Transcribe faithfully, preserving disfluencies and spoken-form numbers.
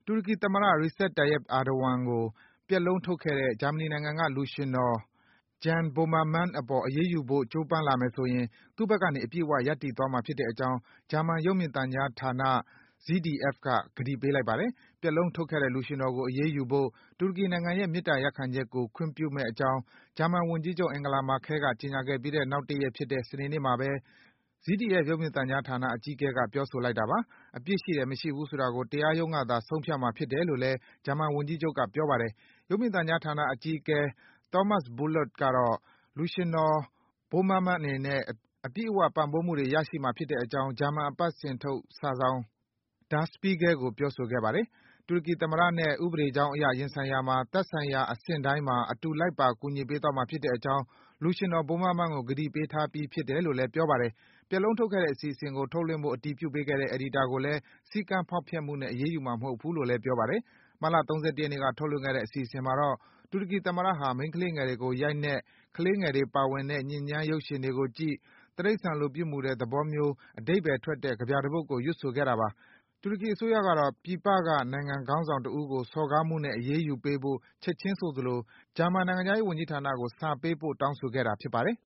တူရကီသမ္မတ Recep Tayyip Erdogan ကို ပြက်လုံးထုတ်ခဲ့တဲ့ ဂျာမနီနိုင်ငံက လူရွှင်တော် Jan Böhmermann အပေါ် အရေးယူဖို့ ကြိုးပမ်းလာမယ်ဆိုရင် သူ့ဘက်ကနေ အပြည့်အဝ ရပ်တည်သွားမှာဖြစ်တဲ့အကြောင်း ဂျာမန် ရုပ်မြင်သံကြားဌာန Z D F က ကတိပေးလိုက်ပါတယ်။ ပြက်လုံးထုတ်ခဲ့တဲ့ လူရွှင်တော်ကို အရေးယူဖို့ တူရကီနိုင်ငံရဲ့ မေတ္တာရပ်ခံချက်ကို ခွင့်ပြုမယ့်အကြောင်း ဂျာမန်ဝန်ကြီးချုပ် Angela Merkel က ကြေညာခဲ့ပြီးတဲ့ နောက်တရက်ဖြစ်တဲ့ စနေနေ့မှာဘဲ Z D F ရုပ်မြင်သံကြားဌာန အကြီးအကဲက ပြောဆိုလိုက်တာပါ။ အပြစ်ရှိတယ် မရှိဘူးဆိုတာကို တရားရုံးကသာ ဆုံးဖြတ်မှာဖြစ်တယ်လို့လည်း ဂျာမန်ဝန်ကြီးချုပ်က ပြောပါတယ်။ ရုပ်မြင်သံကြားဌာန အကြီးအကဲ Thomas Bollert ကတော့ လူရွှင်တော် Böhmermann အနေနဲ့ အပြည့်အဝ ပံ့ပိုးမှုတွေ ရရှိမှာဖြစ်တဲ့အကြောင်း ဂျာမန်အပတ်စဉ်ထုတ် စာစောင် Der Spiegel ကို ပြောဆိုခဲ့ပါတယ်။ တူရကီသမ္မတနဲ့ ဥပဒေကြောင်းအရ ရင်ဆိုင်ရာမှာ သက်ဆိုင်ရာ အဆင့်တိုင်းမှာ အတူလိုက်ပါ ကူညီပေးသွားမှာဖြစ်တဲ့အကြောင်း လူရွှင်တော် Böhmermann ကို ကတိပေးထားပြီး ဖြစ်တယ်လို့လည်း ပြောပါတယ်။ ပြက်လုံးထုတ်ခဲ့တဲ့ အစီအစဉ်ကို ထုတ်လွှင့်ဖို့ အတည်ပြုပေးခဲ့တဲ့ အယ်ဒီတာကိုလည်း စည်းကမ်းဖောက်ဖျက်မှုနဲ့ အရေးယူမှာ မဟုတ်ဘူးလို့လည်း ပြောပါတယ်။ မတ်လ ၃၁ ရက်နေ့က ထုတ်လွှင့်ခဲ့တဲ့ အစီအစဉ်မှာတော့ တူရကီသမ္မတဟာ မိန်းကလေးငယ်တွေကို ရိုက်နှက်၊ ကလေးငယ်တွေပါဝင်တဲ့ ညစ်ညမ်း ရုပ်ရှင်တွေကိုကြည့်၊ တိရိစ္ဆာန်လို ပြုမူတဲ့သဘောမျိုး အဓိပ္ပါယ်ထွက်တဲ့ ကဗျာတပုဒ်ကို ရွတ်ဆိုခဲ့တာပါ။ တူရကီအစိုးရကတော့ ပြည်ပက နိုင်ငံခေါင်းဆောင်တဦးကို စော်ကားမှုနဲ့ အရေးယူပေးဖို့ ချက်ခြင်းဆိုသလို ဂျာမန်နိုင်ငံခြားရေးဝန်ကြီးဌာနကို စာပေးပို့ တောင်းဆိုခဲ့တာ ဖြစ်ပါတယ်။